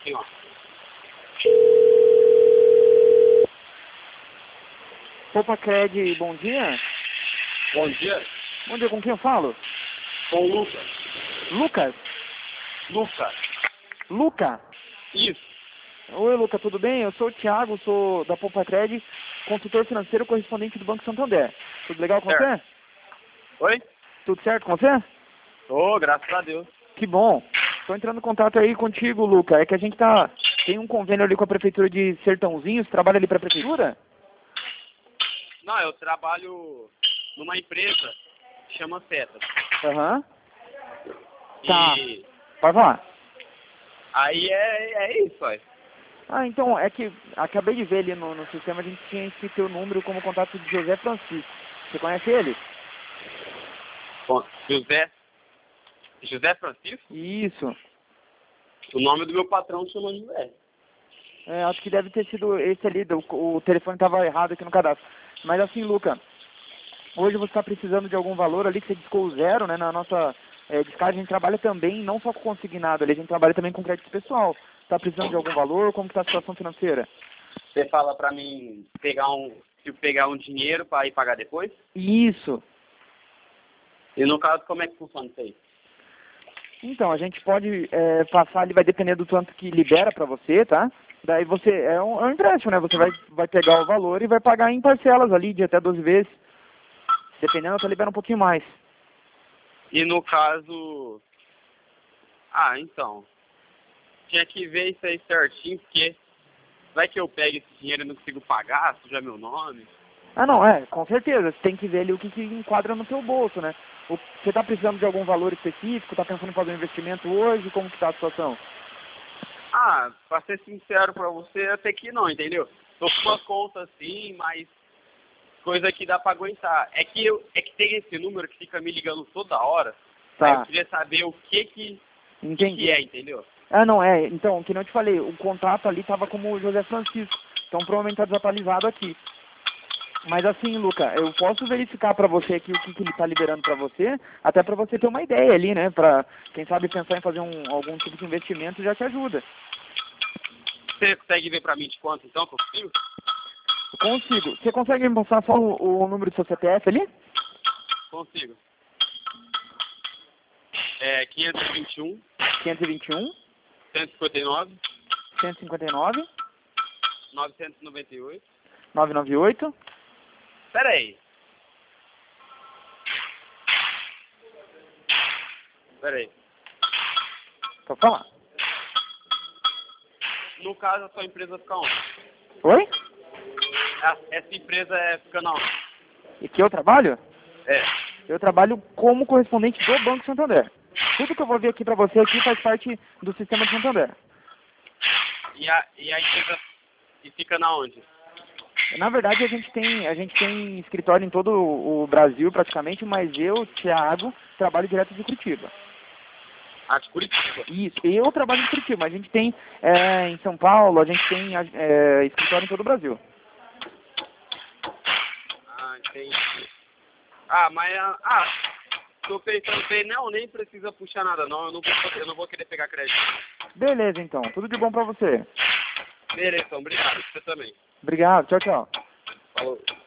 Aqui, ó. Popacred, bom dia. Bom dia. Bom dia, com quem eu falo? Com o Lucas. Lucas? Lucas. Luca? Isso. Oi, Luca, tudo bem? Eu sou o Thiago, sou da Popacred, consultor financeiro correspondente do Banco Santander. Tudo legal com Certo. você? Oi? Tudo certo com você? Ô, graças a Deus. Que bom. Estou entrando em contato aí contigo, Luca. É que a gente tem um convênio ali com a Prefeitura de Sertãozinho. Você trabalha ali para a Prefeitura? Não, eu trabalho numa empresa que chama Setas. Aham. Tá. E Pode falar. aí é isso, ó. Ah, então, é que acabei de ver ali no sistema, a gente tinha esse teu número como contato de José Francisco. Você conhece ele? Bom, José Francisco? Isso. O nome do meu patrão chama José. É, acho que deve ter sido esse ali, o telefone estava errado aqui no cadastro. Mas assim, Luca, hoje você está precisando de algum valor ali que você discou o zero, né? Na nossa descarga a gente trabalha também, não só com consignado ali, a gente trabalha também com crédito pessoal. Está precisando de algum valor? Como está a situação financeira? Você fala pra mim pegar um dinheiro pra ir pagar depois? Isso. E no caso, como é que funciona isso aí? Então, a gente pode passar ali, vai depender do tanto que libera para você, tá? Daí você, é um empréstimo, né? Você vai pegar o valor e vai pagar em parcelas ali de até 12 vezes. Dependendo, até libera um pouquinho mais. E no caso... Ah, então... Tinha que ver isso aí certinho, porque... Vai que eu pego esse dinheiro e não consigo pagar, suja meu nome. Ah, não, com certeza. Você tem que ver ali o que enquadra no seu bolso, né? Você está precisando de algum valor específico? Está pensando em fazer um investimento hoje? Como que está a situação? Ah, pra ser sincero pra você, até que não, entendeu? Tô com uma conta assim, mas coisa que dá pra aguentar. É que tem esse número que fica me ligando toda hora. Tá. Aí eu queria saber o que Entendi. é, entendeu? Ah, não, então, que não eu te falei, o contato ali estava como o José Francisco. Então provavelmente está desatualizado aqui. Mas assim, Luca, eu posso verificar para você aqui o que ele está liberando para você, até para você ter uma ideia ali, né? Para, quem sabe, pensar em fazer algum tipo de investimento já te ajuda. Você consegue ver pra mim de quanto então, que eu consigo? Consigo. Você consegue me passar só o número do seu CPF ali? Consigo. É 521, 521, 159, 159, 998. 998. Pera aí. Pode falar. No caso, a sua empresa fica onde? Oi? Essa empresa fica na onde? E que eu trabalho? É. Eu trabalho como correspondente do Banco Santander. Tudo que eu vou ver aqui para você aqui faz parte do sistema de Santander. E a empresa fica na onde? Na verdade, a gente tem escritório em todo o Brasil praticamente, mas eu, Thiago, trabalho direto de Curitiba. Ah, de Curitiba. Isso, eu trabalho em Curitiba, mas a gente tem em São Paulo, a gente tem escritório em todo o Brasil. Ah, entendi. Mas... tô pensando bem, não, nem precisa puxar nada não, eu não vou querer pegar crédito. Beleza, então. Tudo de bom pra você. Beleza, então, obrigado, você também. Obrigado. Tchau, tchau. Falou.